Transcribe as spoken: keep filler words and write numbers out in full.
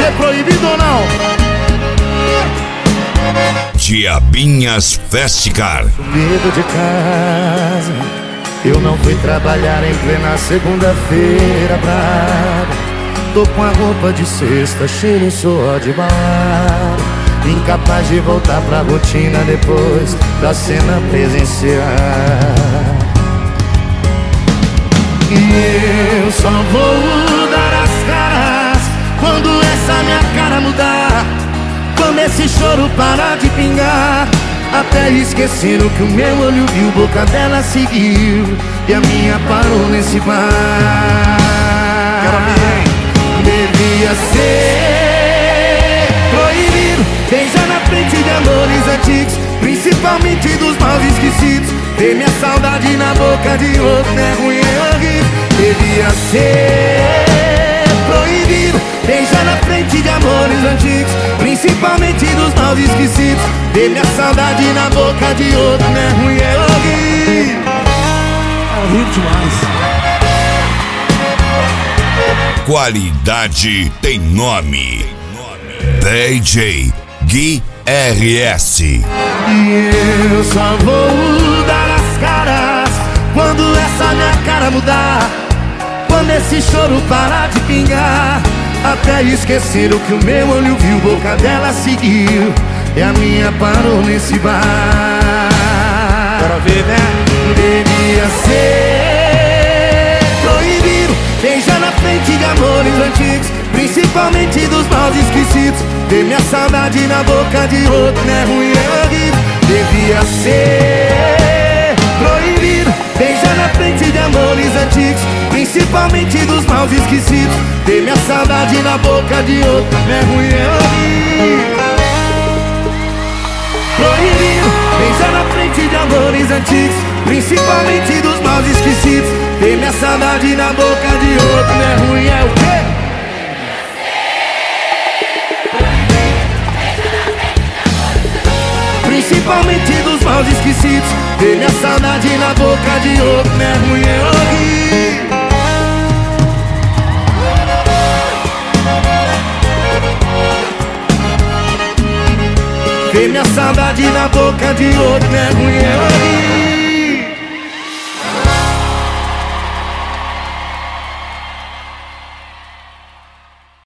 É proibido ou não? Diabinhas Festicar. Medo de casa, eu não fui trabalhar em plena segunda-feira brava. Tô com a roupa de sexta, cheiro e suor de balada, incapaz de voltar pra rotina depois da cena presencial. E eu só vou dar as caras quando essa minha cara mudar, quando esse choro parar de pingar. Até esquecer o que o meu olho viu, boca dela seguiu e a minha parou nesse bar. Devia ser proibido beijar na frente de amores antigos, principalmente dos maus esquecidos. Ter minha saudade na boca de outro é ruim, é horrível. Devia ser proibido beijar na frente de amores antigos, principalmente dos maus esquecidos. Ter minha saudade na boca de outro é ruim, é horrível. É horrível demais. Qualidade tem nome. D J Gui R S. E eu só vou dar as caras quando essa minha cara mudar, quando esse choro parar de pingar. Até esquecer o que o meu olho viu, boca dela seguiu e a minha parou nesse bar. Quero ver, né? Devia ser proibido beijar na frente de amores antigos, principalmente dos maus esquecidos. Ter minha saudade na boca de outro não é ruim, é horrível. Devia ser proibido beijar na frente de amores antigos, principalmente dos maus esquecidos. Ter minha saudade na boca de outro não é ruim, é horrível. Proibido beijar na frente de amores antigos, principalmente dos maus esquecidos. Ter minha saudade na boca de outro não é ruim, é o quê? Principalmente dos maus esquecidos. Ter minha saudade na boca de outro não é ruim, é horrível. Ter minha saudade na boca de outro não é ruim, é horrível.